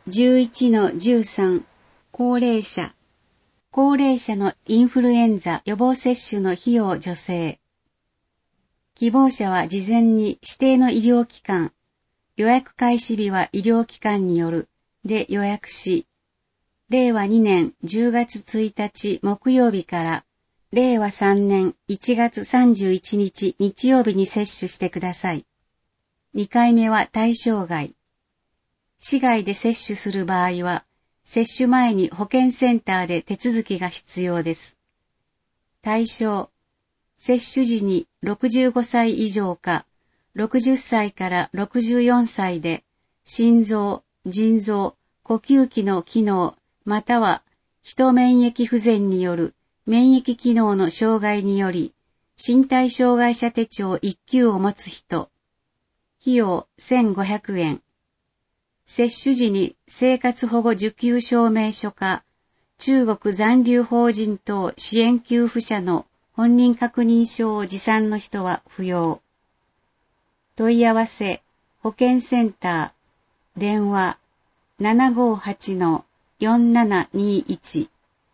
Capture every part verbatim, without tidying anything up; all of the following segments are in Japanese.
じゅういちのじゅうさん 高齢者高齢者のインフルエンザ予防接種の費用助成。希望者は事前に指定の医療機関、予約開始日は医療機関によるで予約し、れいわにねんじゅうがつついたち木曜日かられいわさんねんいちがつさんじゅういちにち日曜日に接種してください。にかいめは対象外。市外で接種する場合は、接種前に保健センターで手続きが必要です。対象、接種時にろくじゅうごさい以上か、ろくじゅっさいからろくじゅうよんさいで、心臓、腎臓、呼吸器の機能、または、人免疫不全による免疫機能の障害により、身体障害者手帳いっきゅうを持つ人、費用せんごひゃくえん。接種時に生活保護受給証明書か、中国残留邦人等支援給付者の本人確認書を持参の人は不要。問い合わせ、保健センター、電話 ななごはちのよんななにいち。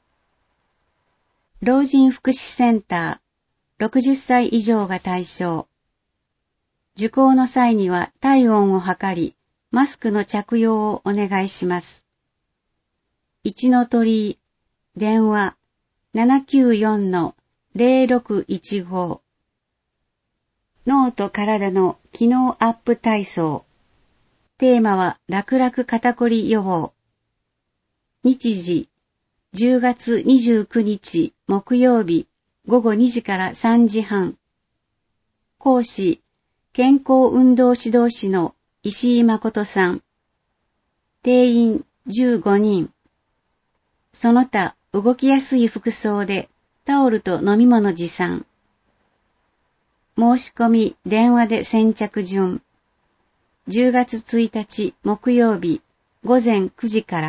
老人福祉センター、ろくじゅっさい以上が対象。受講の際には体温を測り、マスクの着用をお願いします。一の鳥居、電話 ななきゅうよんのぜろろくいちご。脳と体の機能アップ体操。テーマは楽々肩こり予防。日時、じゅうがつにじゅうくにち木曜日ごごにじからさんじはん。講師、健康運動指導士の石井誠さん。定員じゅうごにん。その他動きやすい服装でタオルと飲み物持参。申し込み電話で先着順。じゅうがつついたち木曜日ごぜんくじから。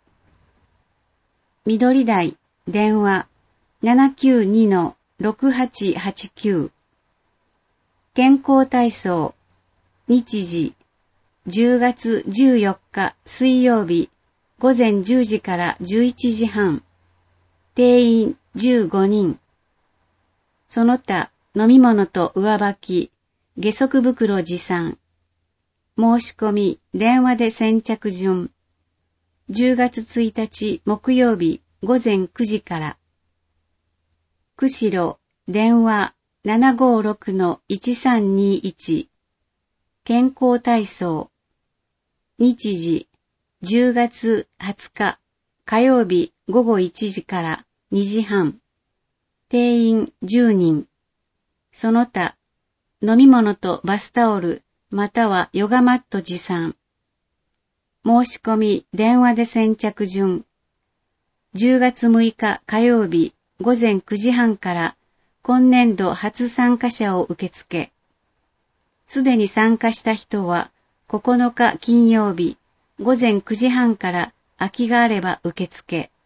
緑台電話 ななきゅうにのろくはちはちきゅう。健康体操日時じゅうがつじゅうよっか水曜日ごぜんじゅうじからじゅういちじはん。定員じゅうごにん。その他飲み物と上履き、下足袋持参。申し込み電話で先着順。じゅうがつついたち木曜日ごぜんくじから。釧路電話 ななごろくのいちさんにいち。健康体操日時じゅうがつはつか火曜日ごごいちじからにじはん。定員じゅうにん。その他飲み物とバスタオルまたはヨガマット持参。申し込み電話で先着順。じゅうがつむいか火曜日ごぜんくじはんから今年度初参加者を受付。すでに参加した人はここのか金曜日ごぜんくじはんから空きがあれば受付。